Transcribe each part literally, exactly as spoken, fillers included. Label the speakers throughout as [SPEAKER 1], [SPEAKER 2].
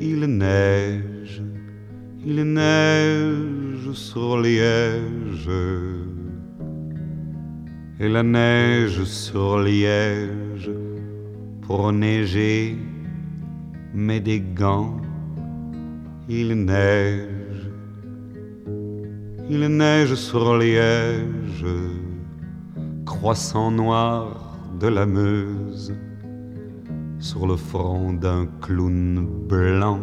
[SPEAKER 1] il neige, il neige sur Liège. Et la neige sur Liège pour neiger, met des gants, il neige, il neige sur Liège, croissant noir de la Meuse, sur le front d'un clown blanc.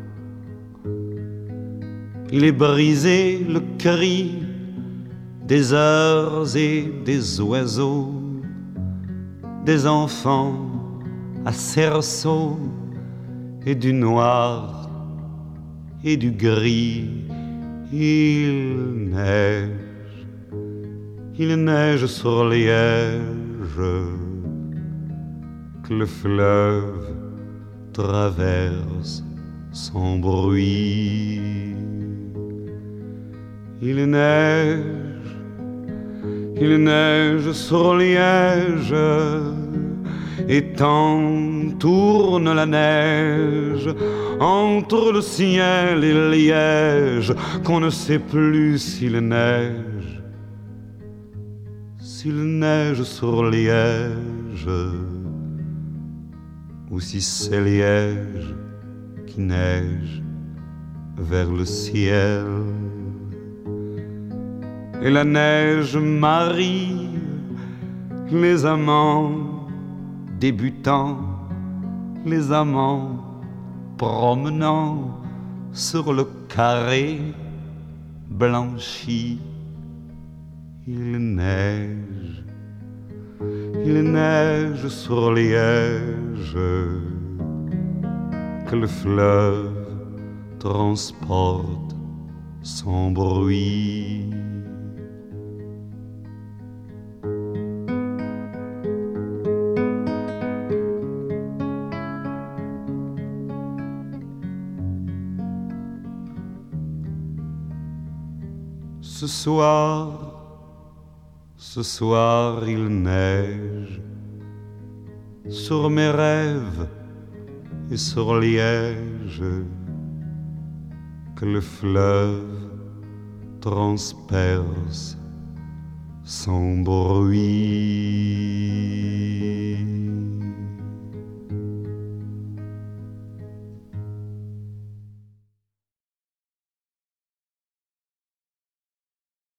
[SPEAKER 1] Il est brisé le cri des heures et des oiseaux, des enfants à cerceau, et du noir et du gris. Il neige, il neige sur Liège, que le fleuve traverse sans bruit. Il neige, il neige sur Liège, et tant tourne la neige entre le ciel et Liège qu'on ne sait plus s'il neige, s'il neige sur Liège, ou si c'est Liège qui neige vers le ciel. Et la neige marie les amants débutants, les amants promenant sur le carré blanchi. Il neige, il neige sur Liège, que le fleuve transporte sans bruit. Ce soir, ce soir il neige sur mes rêves et sur Liège, que le fleuve transperce sans bruit.